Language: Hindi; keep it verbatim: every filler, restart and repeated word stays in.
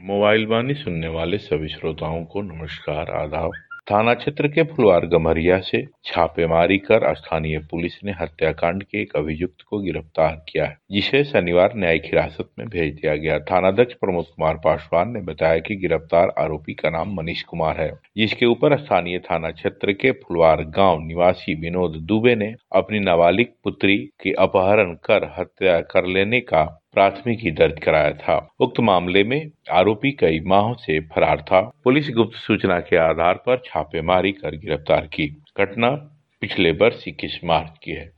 मोबाइल वाणी सुनने वाले सभी श्रोताओं को नमस्कार, आदाब। थाना क्षेत्र के फुलवार गम्हरिया से छापेमारी कर स्थानीय पुलिस ने हत्याकांड के एक अभियुक्त को गिरफ्तार किया है, जिसे शनिवार न्यायिक हिरासत में भेज दिया गया। थानाध्यक्ष प्रमोद कुमार पासवान ने बताया कि गिरफ्तार आरोपी का नाम मनीष कुमार है, जिसके ऊपर स्थानीय थाना क्षेत्र के फुलवार गांव निवासी विनोद दुबे ने अपनी नाबालिग पुत्री की अपहरण कर हत्या कर लेने का प्राथमिकी दर्ज कराया था। उक्त मामले में आरोपी कई माहों से फरार था। पुलिस गुप्त सूचना के आधार पर छापेमारी कर गिरफ्तार की। घटना पिछले वर्ष इक्कीस मार्च की है।